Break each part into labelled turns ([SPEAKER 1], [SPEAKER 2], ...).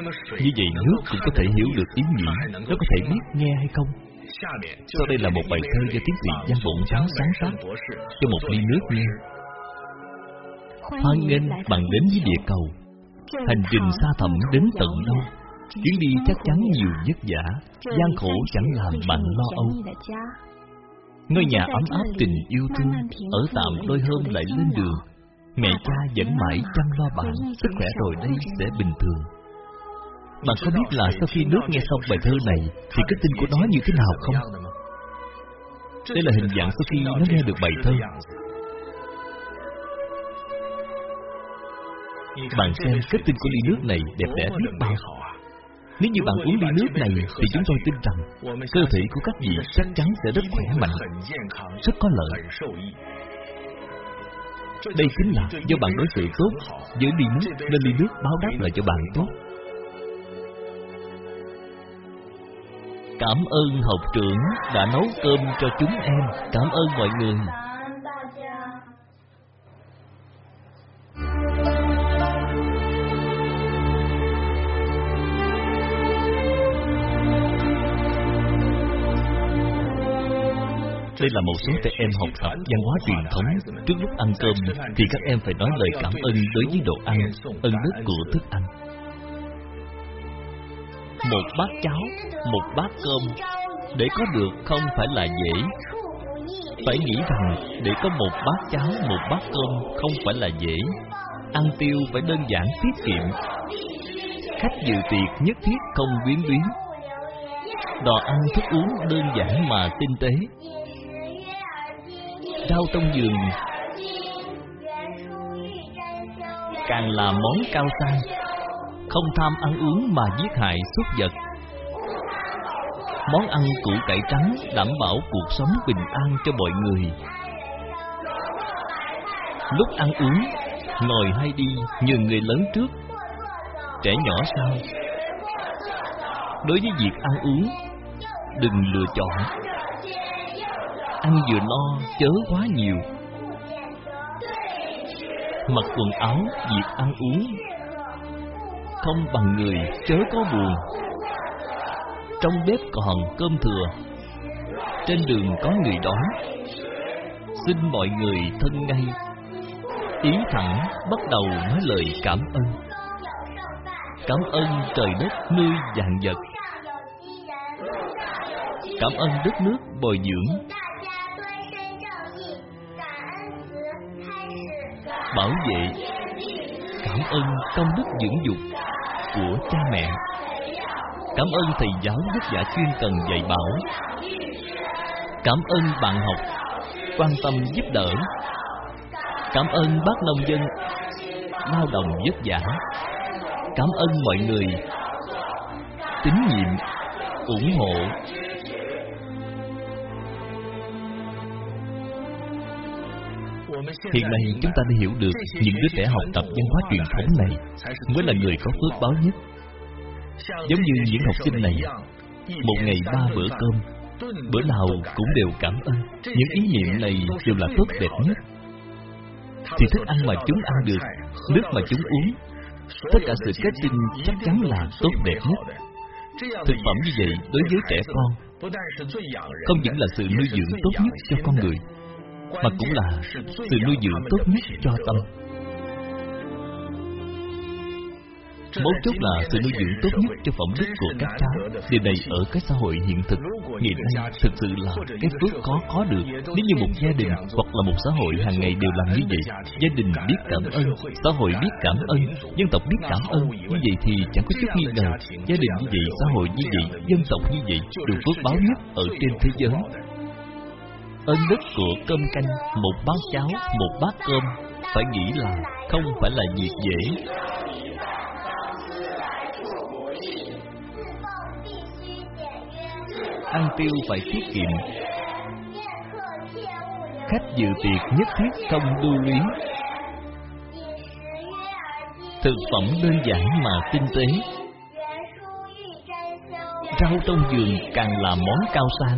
[SPEAKER 1] Như vậy nước cũng có thể hiểu được ý nghĩa, nó có thể biết nghe hay không. Sau đây là một bài thơ do tiến sĩ Giang Bổn Thắng sáng tác cho một ly nước nghe. Hoan nghênh bạn đến với địa cầu. Hành trình xa thẳm đến tận đâu, chuyến đi chắc chắn nhiều vất vả, gian khổ chẳng làm bạn lo âu. Ngôi nhà ấm áp tình yêu thương, ở tạm đôi hôm lại lên đường. Mẹ cha vẫn mãi chăm lo bạn, sức khỏe rồi đây sẽ bình thường. Bạn có biết là sau khi nước nghe xong bài thơ này thì cái tin của nó như thế nào không? Đây là hình dạng sau khi nó nghe được bài thơ. Bạn xem kết tinh của ly nước này đẹp đẽ biết bao. Nếu như bạn uống ly nước này thì chúng tôi tin rằng cơ thể của các vị chắc chắn sẽ rất khỏe mạnh, rất có lợi. Đây chính là do bạn đối xử tốt với ly nước, nên ly nước báo đáp lại cho bạn tốt. Cảm ơn học trưởng đã nấu cơm cho chúng em. Cảm ơn mọi người. Đây là một số trẻ em học tập văn hóa truyền thống. Trước lúc ăn cơm thì các em phải nói lời cảm ơn đối với đồ ăn, ơn đức của thức ăn. Một bát cháo, một bát cơm, để có được không phải là dễ. Phải nghĩ rằng để có một bát cháo, một bát cơm không phải là dễ. Ăn tiêu phải đơn giản tiết kiệm. Khách dự tiệc nhất thiết không quyến luyến. Đồ ăn thức uống đơn giản mà tinh tế. Rau trong vườn càng là món cao sang. Không tham ăn uống mà giết hại súc vật. Món ăn củ cải trắng đảm bảo cuộc sống bình an cho mọi người. Lúc ăn uống, ngồi hay đi nhường người lớn trước, trẻ nhỏ sau. Đối với việc ăn uống, đừng lựa chọn. Ăn vừa lo chớ quá nhiều. Mặc quần áo việc ăn uống, không bằng người chớ có buồn. Trong bếp còn cơm thừa, trên đường có người đói. Xin mọi người thân ngay, ý thẳng bắt đầu nói lời cảm ơn. Cảm ơn trời đất nuôi vạn vật. Cảm ơn đất nước bồi dưỡng. Bảo vệ. Cảm ơn công đức dưỡng dục của cha mẹ. Cảm ơn thầy giáo vất vả chuyên cần dạy bảo. Cảm ơn bạn học quan tâm giúp đỡ. Cảm ơn bác nông dân lao động vất vả. Cảm ơn mọi người tín nhiệm, ủng hộ. Hiện nay chúng ta đã hiểu được những đứa trẻ học tập văn hóa truyền thống này mới là người có phước báo nhất. Giống như những học sinh này, một ngày 3 bữa cơm, bữa nào cũng đều cảm ơn. Những ý niệm này đều là tốt đẹp nhất. Thì thức ăn mà chúng ăn được, nước mà chúng uống, tất cả sự kết tinh chắc chắn là tốt đẹp nhất. Thực phẩm như vậy đối với trẻ con không những là sự nuôi dưỡng tốt nhất cho con người, mà cũng là sự nuôi dưỡng tốt nhất cho tâm. Mấu chốt là sự nuôi dưỡng tốt nhất cho phẩm đức của các cháu. Điều này ở cái xã hội hiện thực ngày nay thực sự là cái phước có được. Nếu như một gia đình hoặc là một xã hội hàng ngày đều làm như vậy, gia đình biết cảm ơn, xã hội biết cảm ơn, dân tộc biết cảm ơn, như vậy thì chẳng có chút nghi ngờ, gia đình như vậy, xã hội như vậy, dân tộc như vậy đều phước báo nhất ở trên thế giới. Ơn đức của cơm canh, một bát cháo, một bát cơm, phải nghĩ là không phải là việc dễ. Ăn tiêu phải tiết kiệm. Khách dự tiệc nhất thiết không lưu luyến. Thực phẩm đơn giản mà tinh tế. Rau trong vườn càng là món cao sang.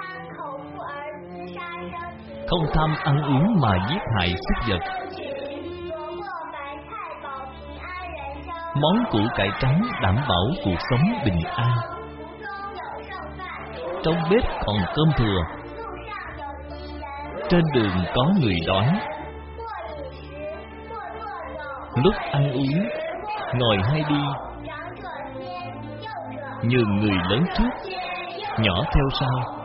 [SPEAKER 1] Không tham ăn uống mà giết hại súc vật. Món củ cải trắng đảm bảo cuộc sống bình an. Trong bếp còn cơm thừa, trên đường có người đói. Lúc ăn uống, ngồi hay đi, nhường người lớn trước, nhỏ theo sau.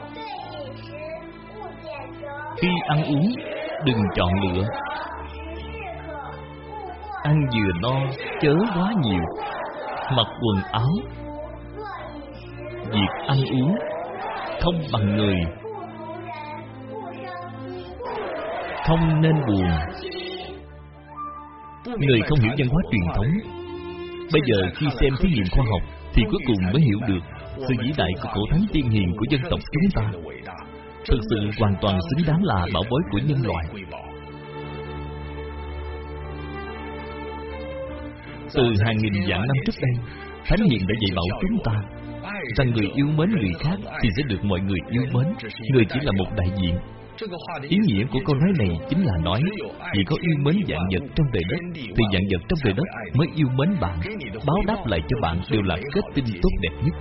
[SPEAKER 1] Khi ăn uống, đừng chọn lựa. Ăn vừa no, chớ quá nhiều. Mặc quần áo, việc ăn uống không bằng người. Không nên buồn. Người không hiểu văn hóa truyền thống, bây giờ khi xem thí nghiệm khoa học thì cuối cùng mới hiểu được sự vĩ đại của cổ thánh tiên hiền của dân tộc chúng ta. Thực sự hoàn toàn xứng đáng là bảo bối của nhân loại. Từ hàng nghìn vạn năm trước đây, Thánh Hiền đã dạy bảo chúng ta rằng người yêu mến người khác thì sẽ được mọi người yêu mến. Người chỉ là một đại diện. Ý nghĩa của câu nói này chính là nói, chỉ có yêu mến vạn vật trong trời đất thì vạn vật trong trời đất mới yêu mến bạn, báo đáp lại cho bạn đều là kết tinh tốt đẹp nhất.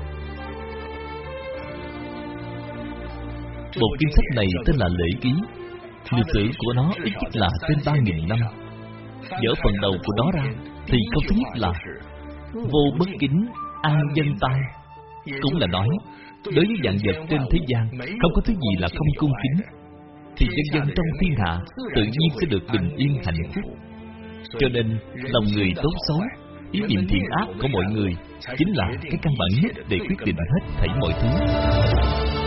[SPEAKER 1] Bộ kinh sách này tên là Lễ Ký. Lịch sử của nó ít nhất là trên 3.000 năm. Dở phần đầu của nó ra thì câu thứ nhất là vô bất kính, an dân tai. Cũng là nói, đối với vạn vật trên thế gian, không có thứ gì là không cung kính, thì dân dân trong thiên hạ tự nhiên sẽ được bình yên hạnh phúc. Cho nên, lòng người tốt xấu, ý niệm thiện ác của mọi người chính là cái căn bản nhất để quyết định hết thảy mọi thứ.